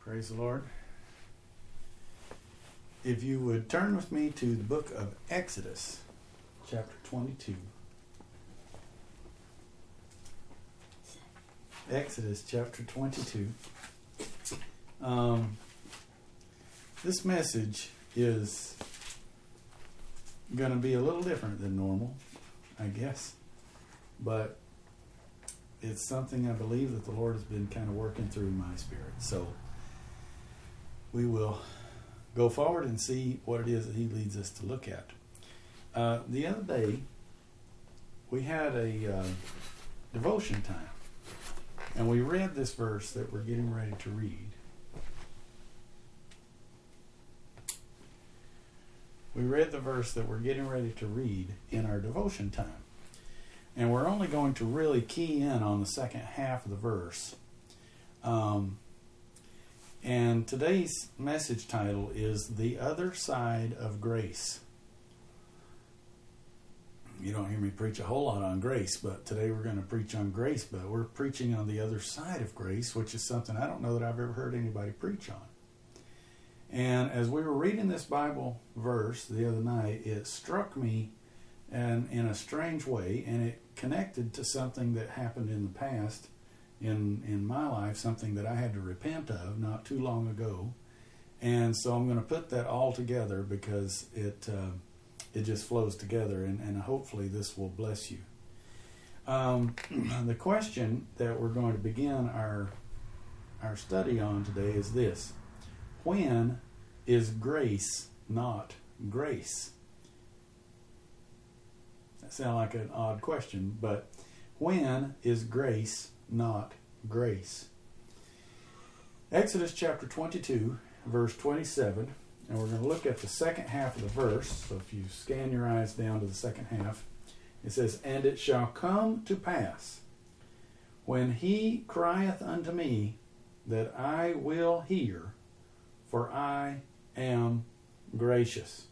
Praise the Lord. If you would turn with me to the book of Exodus, chapter 22. Exodus chapter 22. This message is going to be a little different than normal, I guess. But it's something I believe that the Lord has been kind of working through my spirit. So we will go forward and see what it is that He leads us to look at. The other day, we had a devotion time. And we read this verse that we're getting ready to read. We read the verse that we're getting ready to read in our devotion time. And we're only going to really key in on the second half of the verse. And today's message title is The Other Side of Grace. You don't hear me preach a whole lot on grace, but today we're going to preach on grace, but we're preaching on the other side of grace, which is something I don't know that I've ever heard anybody preach on. And as we were reading this Bible verse the other night, it struck me in a strange way, and it connected to something that happened in the past in my life, something that I had to repent of not too long ago. And so I'm going to put that all together because it just flows together, and hopefully this will bless you. The question that we're going to begin our study on today is this: when is grace not grace? That sounds like an odd question, but when is grace not grace? Exodus chapter 22, verse 27. And we're going to look at the second half of the verse. So if you scan your eyes down to the second half, it says, "And it shall come to pass, when he crieth unto me, that I will hear, for I am gracious."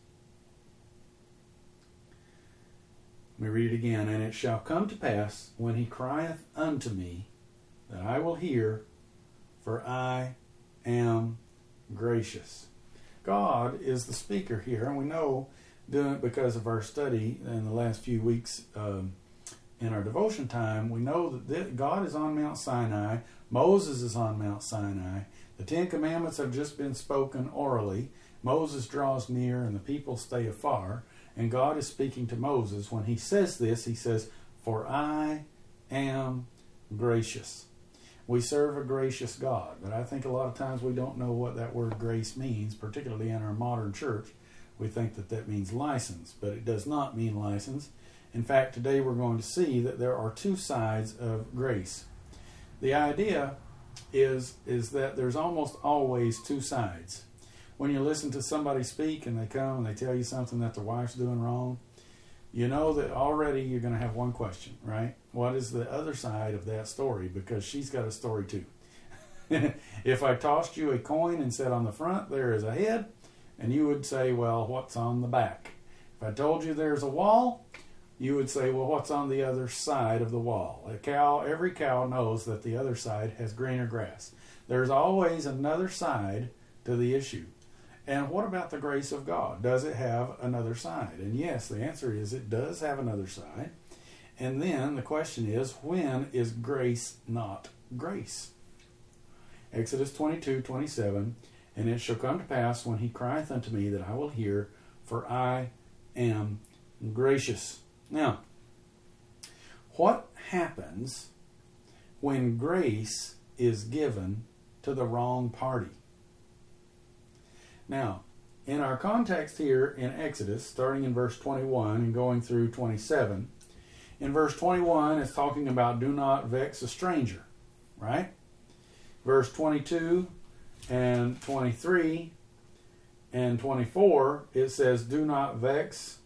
Let me read it again. "And it shall come to pass, when he crieth unto me, that I will hear, for I am gracious." God is the speaker here, and we know, because of our study in the last few weeks in our devotion time, we know that God is on Mount Sinai, Moses is on Mount Sinai, the Ten Commandments have just been spoken orally, Moses draws near and the people stay afar, and God is speaking to Moses. When he says this, he says, "For I am gracious." We serve a gracious God, but I think a lot of times we don't know what that word grace means, particularly in our modern church. We think that means license, but it does not mean license. In fact, today we're going to see that there are two sides of grace. The idea is that there's almost always two sides. When you listen to somebody speak and they come and they tell you something that their wife's doing wrong, you know that already you're going to have one question, right? What is the other side of that story? Because she's got a story too. If I tossed you a coin and said on the front there is a head, and you would say, well, what's on the back? If I told you there's a wall, you would say, well, what's on the other side of the wall? Every cow knows that the other side has greener grass. There's always another side to the issue. And what about the grace of God? Does it have another side? And yes, the answer is it does have another side. And then the question is, when is grace not grace? Exodus 22:27, "And it shall come to pass, when he crieth unto me, that I will hear, for I am gracious." Now, what happens when grace is given to the wrong party? Now, in our context here in Exodus, starting in verse 21 and going through 27, in verse 21 it's talking about do not vex a stranger, right? Verse 22 and 23 and 24, it says do not vex,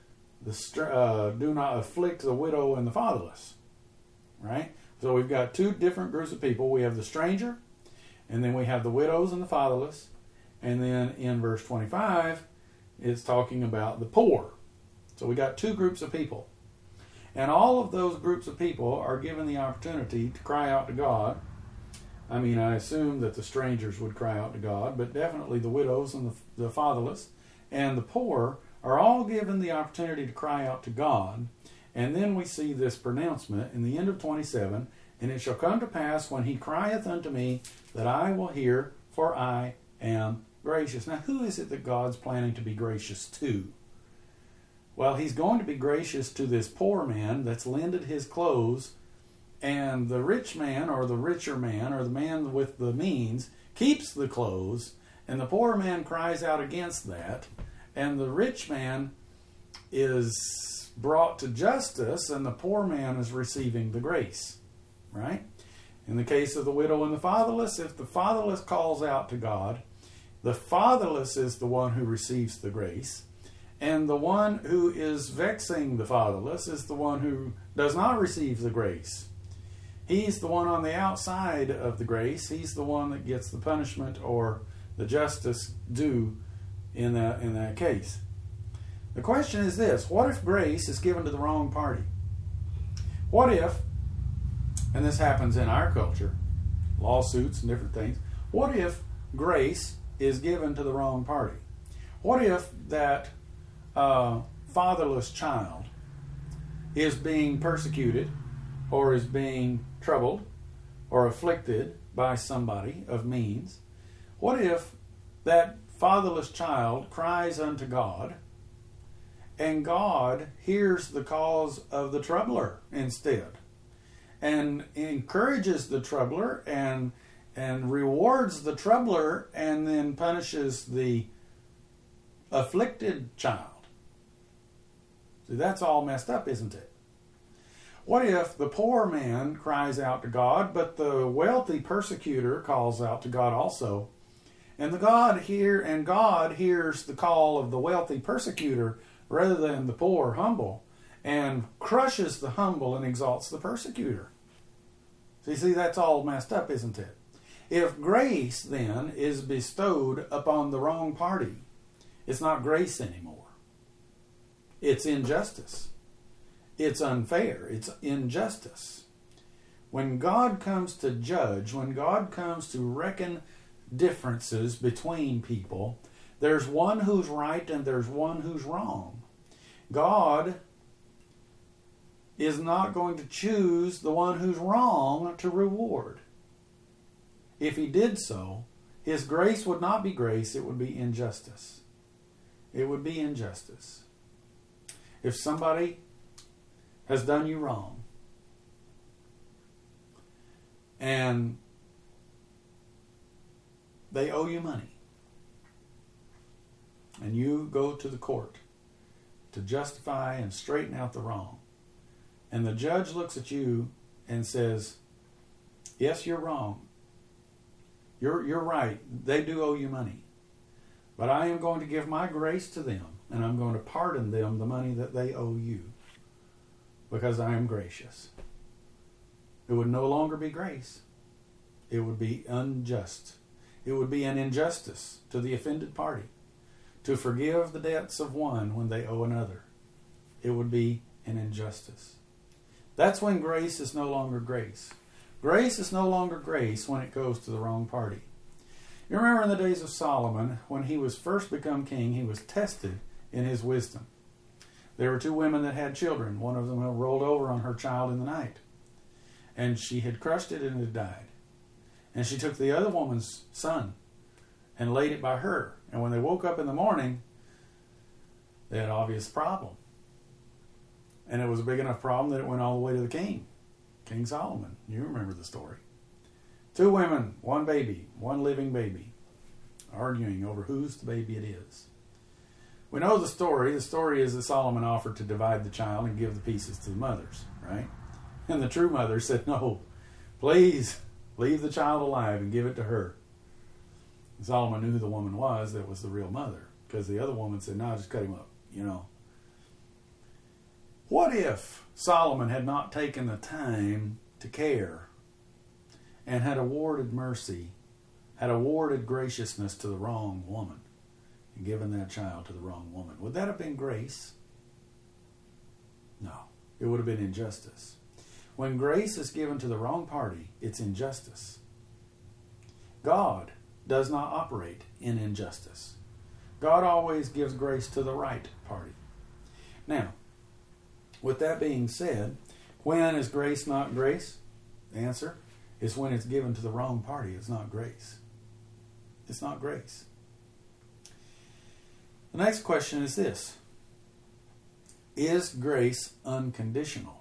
do not afflict the widow and the fatherless, right? So we've got two different groups of people. We have the stranger, and then we have the widows and the fatherless. And then in verse 25, it's talking about the poor. So we got two groups of people. And all of those groups of people are given the opportunity to cry out to God I mean, I assume that the strangers would cry out to God, but definitely the widows and the fatherless and the poor are all given the opportunity to cry out to God. And then we see this pronouncement in the end of 27, and it shall come to pass when he crieth unto me that I will hear, for I am gracious. Now, who is it that God's planning to be gracious to? Well, he's going to be gracious to this poor man that's lended his clothes, and the rich man, or the richer man, or the man with the means, keeps the clothes, and the poor man cries out against that, and the rich man is brought to justice, and the poor man is receiving the grace, right? In the case of the widow and the fatherless, if the fatherless calls out to God, the fatherless is the one who receives the grace, and the one who is vexing the fatherless is the one who does not receive the grace. He's the one on the outside of the grace. He's the one that gets the punishment or the justice due in that case. The question is this: what if grace is given to the wrong party? What if, and this happens in our culture, lawsuits and different things, what if grace is given to the wrong party? What if that fatherless child is being persecuted or is being troubled or afflicted by somebody of means? What if that fatherless child cries unto God, and God hears the cause of the troubler instead, and encourages the troubler and rewards the troubler, and then punishes the afflicted child? See, that's all messed up, isn't it? What if the poor man cries out to God, but the wealthy persecutor calls out to God also, and God hears the call of the wealthy persecutor rather than the poor humble, and crushes the humble and exalts the persecutor? So you see, that's all messed up, isn't it? If grace then is bestowed upon the wrong party, it's not grace anymore. It's injustice. It's unfair. It's injustice. When God comes to judge, when God comes to reckon differences between people, there's one who's right and there's one who's wrong. God is not going to choose the one who's wrong to reward. If he did so, his grace would not be grace, it would be injustice. It would be injustice. If somebody has done you wrong, and they owe you money, and you go to the court to justify and straighten out the wrong, and the judge looks at you and says, yes, you're wrong. You're right. They do owe you money. But I am going to give my grace to them, and I'm going to pardon them the money that they owe you, because I am gracious. It would no longer be grace. It would be unjust. It would be an injustice to the offended party to forgive the debts of one when they owe another. It would be an injustice. That's when grace is no longer grace. Grace is no longer grace when it goes to the wrong party. You remember in the days of Solomon, when he was first become king, he was tested in his wisdom. There were two women that had children. One of them rolled over on her child in the night, and she had crushed it and it died. And she took the other woman's son and laid it by her. And when they woke up in the morning, they had an obvious problem. And it was a big enough problem that it went all the way to the king, King Solomon. You remember the story. Two women, one baby, one living baby, arguing over whose the baby it is. We know the story. The story is that Solomon offered to divide the child and give the pieces to the mothers, right? And the true mother said, no, please leave the child alive and give it to her. And Solomon knew who the woman was that was the real mother, because the other woman said, no, just cut him up, What if Solomon had not taken the time to care and had awarded mercy, had awarded graciousness to the wrong woman, and given that child to the wrong woman? Would that have been grace? No, it would have been injustice. When grace is given to the wrong party, it's injustice. God does not operate in injustice. God always gives grace to the right party. Now, with that being said, when is grace not grace? The answer is when it's given to the wrong party. It's not grace. It's not grace. The next question is this: is grace unconditional?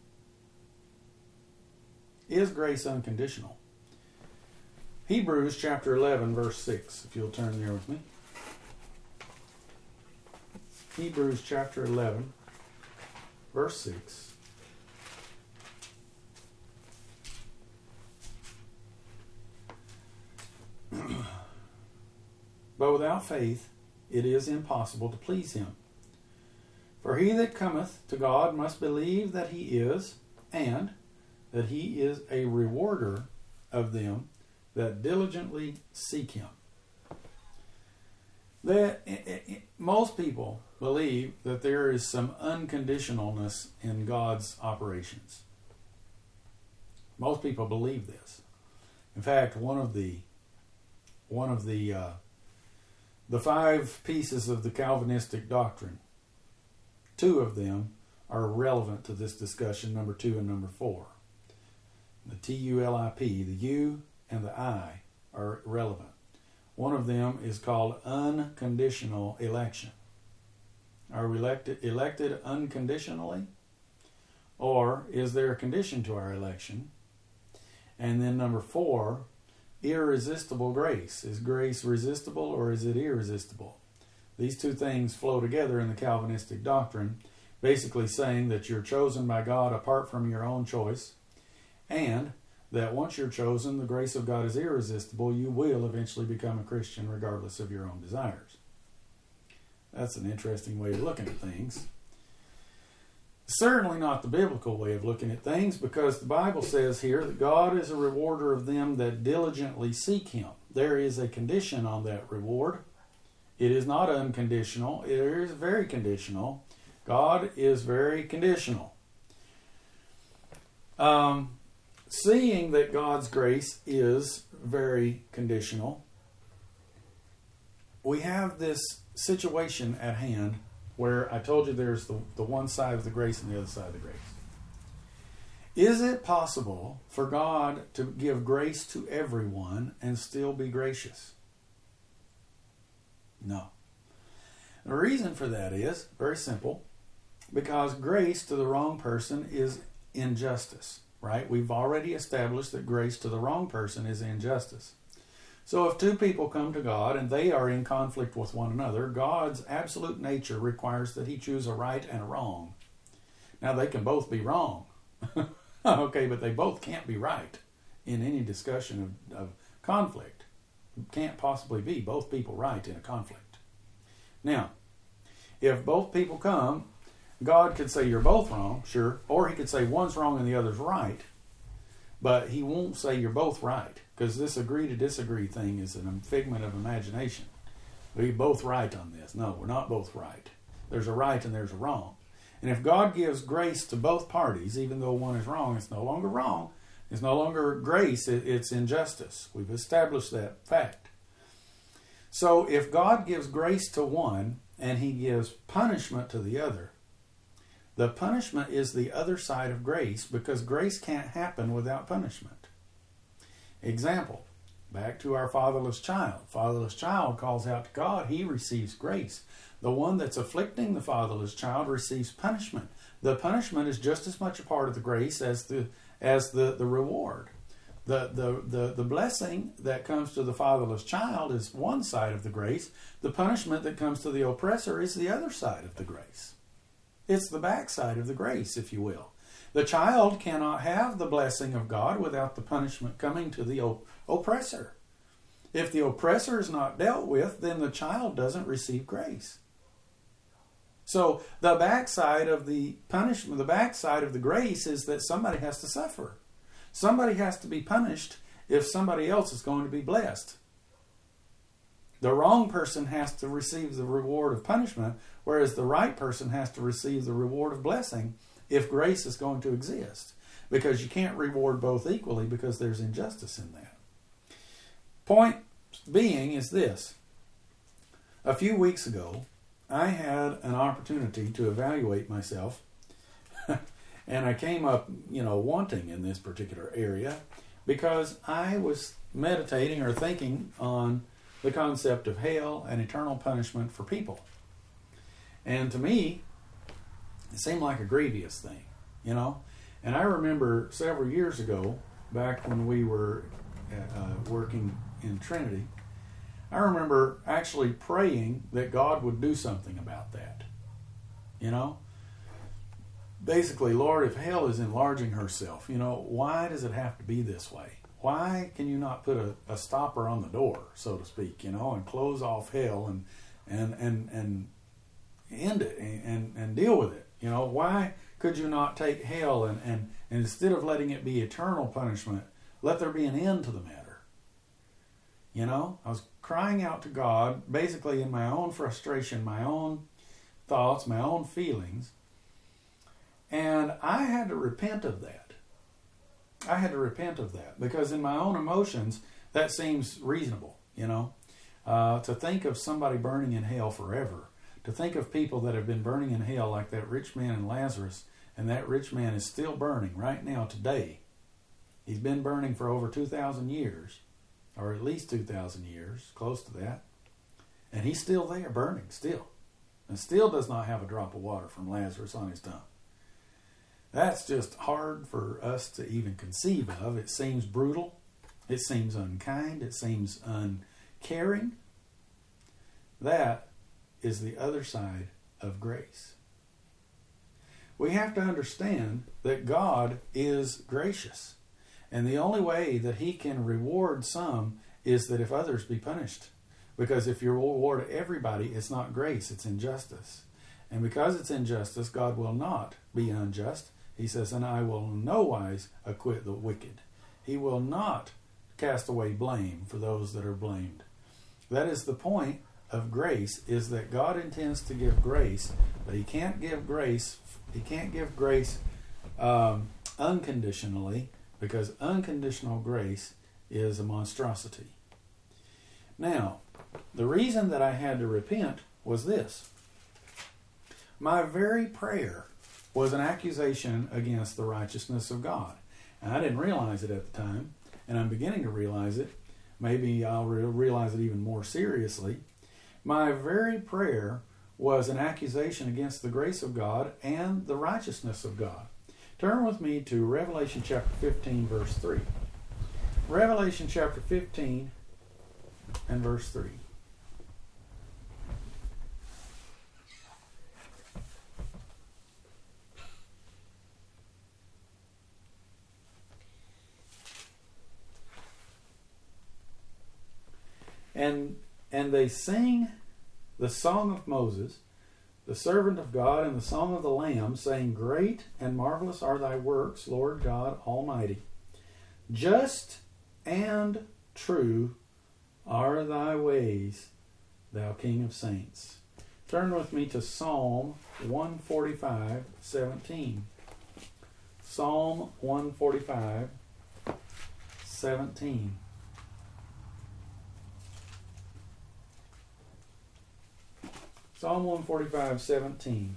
Is grace unconditional? Hebrews chapter 11, verse 6, if you'll turn there with me. Hebrews chapter 11, verse 6. But without faith it is impossible to please him. For he that cometh to God must believe that he is, and that he is a rewarder of them that diligently seek him. Most people believe that there is some unconditionalness in God's operations. Most people believe this. In fact, one of the 5 pieces of the Calvinistic doctrine, 2 of them are relevant to this discussion, number 2 and number 4. The TULIP, the U and the I, are relevant. One of them is called unconditional election. Are we elected unconditionally? Or is there a condition to our election? And then number 4, irresistible grace. Is grace resistible or is it irresistible? These 2 things flow together in the Calvinistic doctrine, basically saying that you're chosen by God apart from your own choice, and that once you're chosen, the grace of God is irresistible. You will eventually become a Christian regardless of your own desires. That's an interesting way of looking at things. Certainly not the biblical way of looking at things, because the Bible says here that God is a rewarder of them that diligently seek him. There is a condition on that reward. It is not unconditional. It is very conditional. God is very conditional. Seeing that God's grace is very conditional, we have this situation at hand where I told you there's the one side of the grace and the other side of the grace. Is it possible for God to give grace to everyone and still be gracious? No. The reason for that is very simple, because grace to the wrong person is injustice. Right? We've already established that grace to the wrong person is injustice. So if 2 people come to God and they are in conflict with one another, God's absolute nature requires that he choose a right and a wrong. Now, they can both be wrong. Okay, but they both can't be right in any discussion of conflict. It can't possibly be both people right in a conflict. Now, if both people come, God could say you're both wrong, sure, or he could say one's wrong and the other's right, but he won't say you're both right, because this agree to disagree thing is a figment of imagination. We're both right on this. No, we're not both right. There's a right and there's a wrong. And if God gives grace to both parties, even though one is wrong, it's no longer wrong. It's no longer grace, it's injustice. We've established that fact. So if God gives grace to one and he gives punishment to the other, the punishment is the other side of grace, because grace can't happen without punishment. Example, back to our fatherless child. Fatherless child calls out to God, he receives grace. The one that's afflicting the fatherless child receives punishment. The punishment is just as much a part of the grace as the reward. The blessing that comes to the fatherless child is one side of the grace. The punishment that comes to the oppressor is the other side of the grace. It's the backside of the grace, if you will. The child cannot have the blessing of God without the punishment coming to the oppressor. If the oppressor is not dealt with, then the child doesn't receive grace. So the backside of the punishment, the backside of the grace is that somebody has to suffer. Somebody has to be punished if somebody else is going to be blessed. The wrong person has to receive the reward of punishment, whereas the right person has to receive the reward of blessing if grace is going to exist. Because you can't reward both equally, because there's injustice in that. Point being is this. A few weeks ago, I had an opportunity to evaluate myself, and I came up, wanting in this particular area because I was meditating or thinking on the concept of hell and eternal punishment for people. And to me, it seemed like a grievous thing, And I remember several years ago, back when we were working in Trinity, I remember actually praying that God would do something about that. Basically, Lord, if hell is enlarging herself, why does it have to be this way? Why can you not put a stopper on the door, so to speak, and close off hell and end it and deal with it? Why could you not take hell and instead of letting it be eternal punishment, let there be an end to the matter? I was crying out to God, basically in my own frustration, my own thoughts, my own feelings, and I had to repent of that. Because in my own emotions, that seems reasonable, to think of somebody burning in hell forever, to think of people that have been burning in hell like that rich man and Lazarus, and that rich man is still burning right now today. He's been burning for over 2,000 years, or at least 2,000 years, close to that, and he's still there burning, still, and still does not have a drop of water from Lazarus on his tongue. That's just hard for us to even conceive of. It seems brutal. It seems unkind. It seems uncaring. That is the other side of grace. We have to understand that God is gracious. And the only way that He can reward some is that if others be punished. Because if you reward everybody, it's not grace, it's injustice. And because it's injustice, God will not be unjust. He says, and I will in no wise acquit the wicked. He will not cast away blame for those that are blamed. That is the point of grace, is that God intends to give grace, but He can't give grace. He can't give grace unconditionally, because unconditional grace is a monstrosity. Now, the reason that I had to repent was this. My very prayer was an accusation against the righteousness of God. And I didn't realize it at the time, and I'm beginning to realize it. Maybe I'll realize it even more seriously. My very prayer was an accusation against the grace of God and the righteousness of God. Turn with me to Revelation chapter 15, verse 3. Revelation chapter 15 and verse 3. And they sing the song of Moses, the servant of God, and the song of the Lamb, saying, Great and marvelous are thy works, Lord God Almighty. Just and true are thy ways, thou King of saints. Turn with me to Psalm 145, 17. Psalm 145, 17. Psalm 145, 17.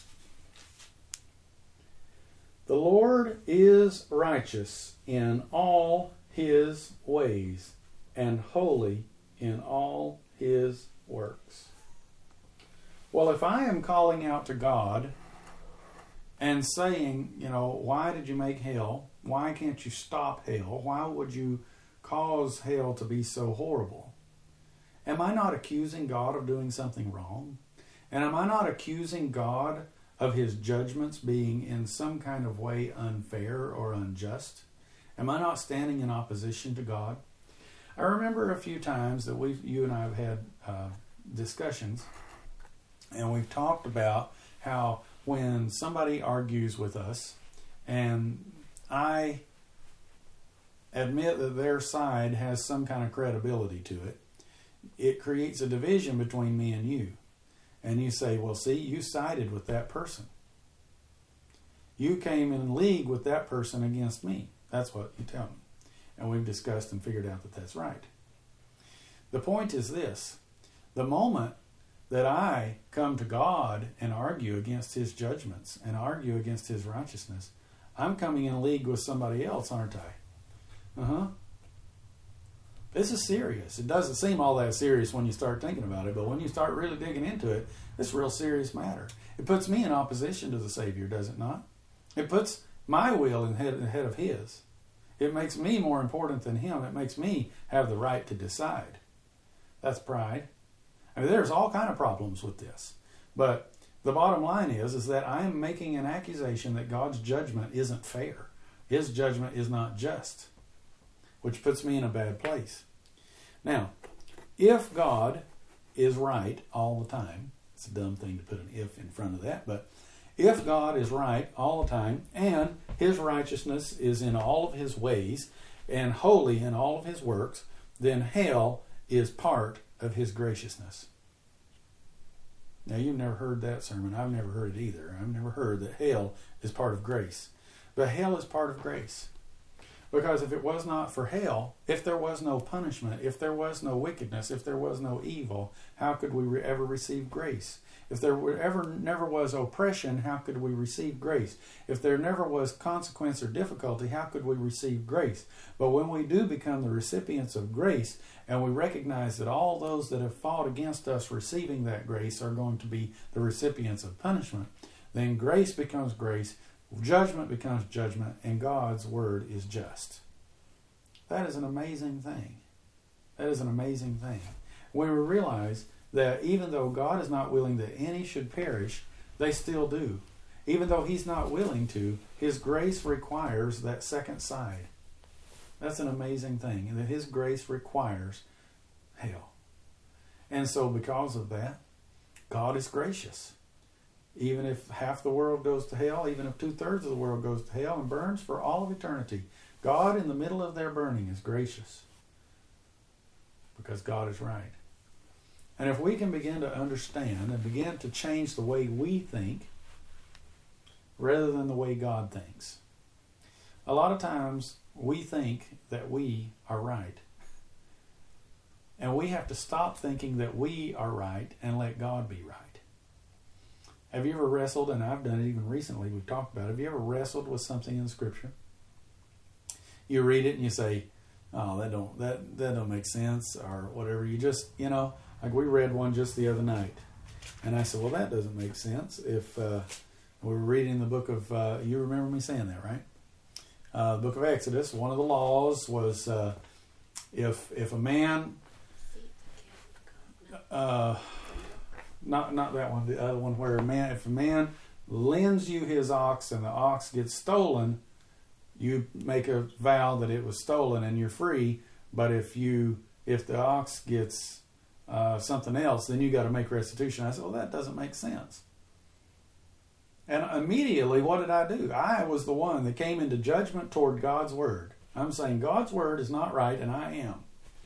The Lord is righteous in all His ways, and holy in all His works. Well, if I am calling out to God and saying, why did you make hell? Why can't you stop hell? Why would you cause hell to be so horrible? Am I not accusing God of doing something wrong? And am I not accusing God of His judgments being in some kind of way unfair or unjust? Am I not standing in opposition to God? I remember a few times that you and I have had discussions, and we've talked about how when somebody argues with us, and I admit that their side has some kind of credibility to it, it creates a division between me and you. And you say, well, see, you sided with that person. You came in league with that person against me. That's what you tell me. And we've discussed and figured out that that's right. The point is this: the moment that I come to God and argue against His judgments and argue against His righteousness, I'm coming in league with somebody else, aren't I? This is serious. It doesn't seem all that serious when you start thinking about it, but when you start really digging into it, it's a real serious matter. It puts me in opposition to the Savior, does it not? It puts my will ahead of His. It makes me more important than Him. It makes me have the right to decide. That's pride. I mean, there's all kind of problems with this. But the bottom line is that I am making an accusation that God's judgment isn't fair. His judgment is not just, which puts me in a bad place. Now, if God is right all the time, it's a dumb thing to put an if in front of that, but if God is right all the time and His righteousness is in all of His ways and holy in all of His works, then hell is part of His graciousness. Now, you've never heard that sermon. I've never heard it either. I've never heard that hell is part of grace. But hell is part of grace. Because if it was not for hell, if there was no punishment, if there was no wickedness, if there was no evil, how could we ever receive grace? If there never was oppression, how could we receive grace? If there never was consequence or difficulty, how could we receive grace? But when we do become the recipients of grace, and we recognize that all those that have fought against us receiving that grace are going to be the recipients of punishment, then grace becomes grace, judgment becomes judgment, and God's word is just. That is an amazing thing. That is an amazing thing. When we realize that even though God is not willing that any should perish, they still do. Even though He's not willing to, His grace requires that second side. That's an amazing thing, and that His grace requires hell. And so because of that, God is gracious. Even if half the world goes to hell, even if 2/3 of the world goes to hell and burns for all of eternity, God in the middle of their burning is gracious. Because God is right. And if we can begin to understand and begin to change the way we think rather than the way God thinks. A lot of times we think that we are right. And we have to stop thinking that we are right and let God be right. Have you ever wrestled, and I've done it even recently, we've talked about it, have you ever wrestled with something in Scripture? You read it and you say, oh, that don't make sense, or whatever. You just, like we read one just the other night. And I said, well, that doesn't make sense. If we were reading the book of, you remember me saying that, right? The book of Exodus, one of the laws was if a man, not that one, the other one where if a man lends you his ox and the ox gets stolen, you make a vow that it was stolen and you're free. But if the ox gets something else, then you got to make restitution. I said, well, that doesn't make sense. And immediately, what did I do? I was the one that came into judgment toward God's word. I'm saying God's word is not right, and I am.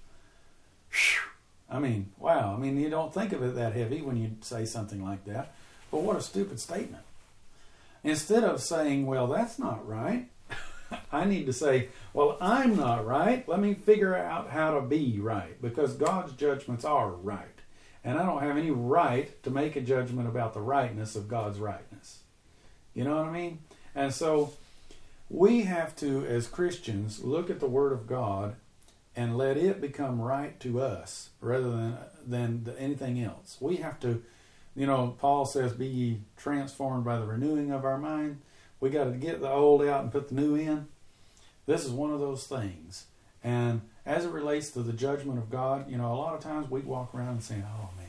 I mean, wow. I mean, you don't think of it that heavy when you say something like that. But what a stupid statement. Instead of saying, well, that's not right, I need to say, well, I'm not right. Let me figure out how to be right, because God's judgments are right. And I don't have any right to make a judgment about the rightness of God's rightness. You know what I mean? And so we have to, as Christians, look at the Word of God and let it become right to us rather than anything else. We have to, Paul says, be ye transformed by the renewing of our mind. We got to get the old out and put the new in. This is one of those things. And as it relates to the judgment of God, a lot of times we walk around and say, oh man,